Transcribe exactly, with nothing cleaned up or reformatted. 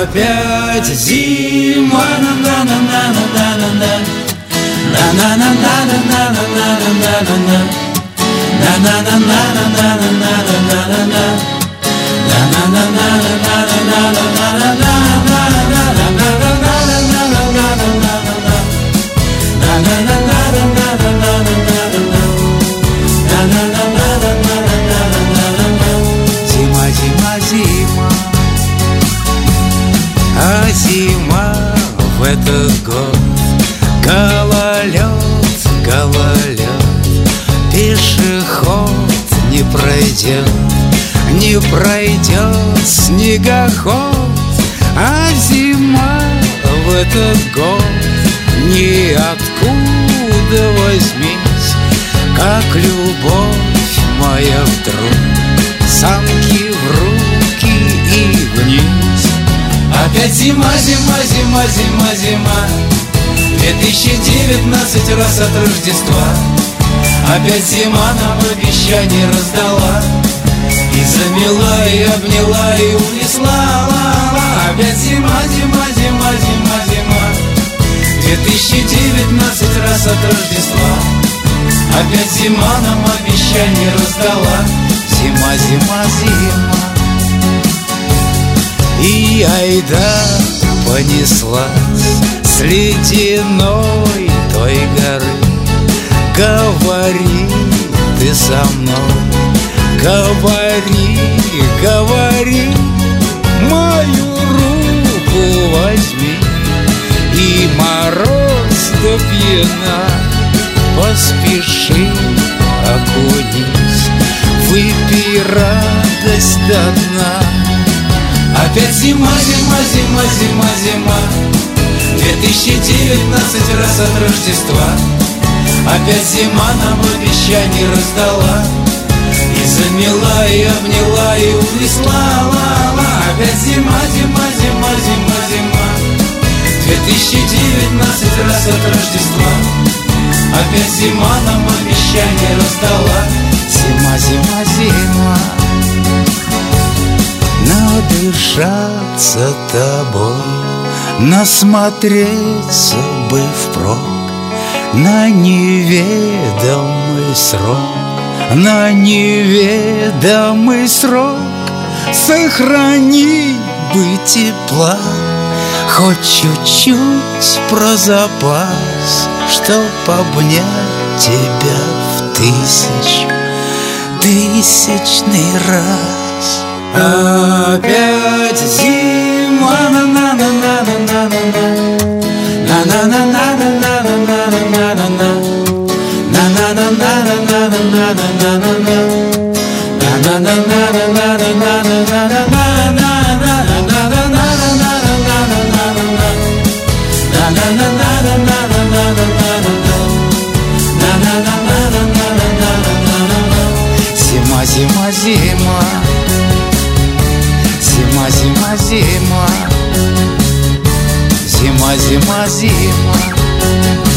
Опять зима, на-на-на-на-на-на-на-на, на-на-на-на-на-на-на-на-на, на-на-на-на-на-на-на-на-на, Зима, зима, зима, а зима в этот год гололед, гололед, пешеход не пройдет, не пройдет снегоход, а зима в этот год ниоткуда возьмись, как любовь моя вдруг санки в руки и вниз. Опять зима, зима, зима, зима, зима, две тысячи девятнадцать раз от Рождества. Опять зима нам обещание раздала, и замела, и обняла, и унесла. Ла-ла. Опять зима, зима, зима, зима, зима, две тысячи девятнадцать раз от Рождества. Опять зима нам обещание раздала. Зима, зима, зима, и айда понеслась с ледяной той горы. Говори ты со мной, говори, говори, мою руку возьми, и мороз до пьяна поспеши, окунись, выпей радость до дна. Опять зима, зима, зима, зима, зима, две тысячи девятнадцать раз от Рождества. Опять зима нам обещание раздала, и замела, и обняла, и унесла. Ла-ла. Опять зима, зима, зима, зима, зима, две тысячи девятнадцать раз от Рождества. Опять зима нам обещание раздала. Зима, зима, зима, надышаться тобой, насмотреться бы впрок на неведомый срок, на неведомый срок. Сохрани бы тепла, хоть чуть-чуть про запас, чтоб обнять тебя в тысячу, тысячный раз. Опять зима, на-на-на-на-на-на-на, на-на-на-на-на-на-на-на-на, на-на-на-на-на-на-на-на-на, Зима, зима, зима, зима, зима, зима, зима, зима, зима.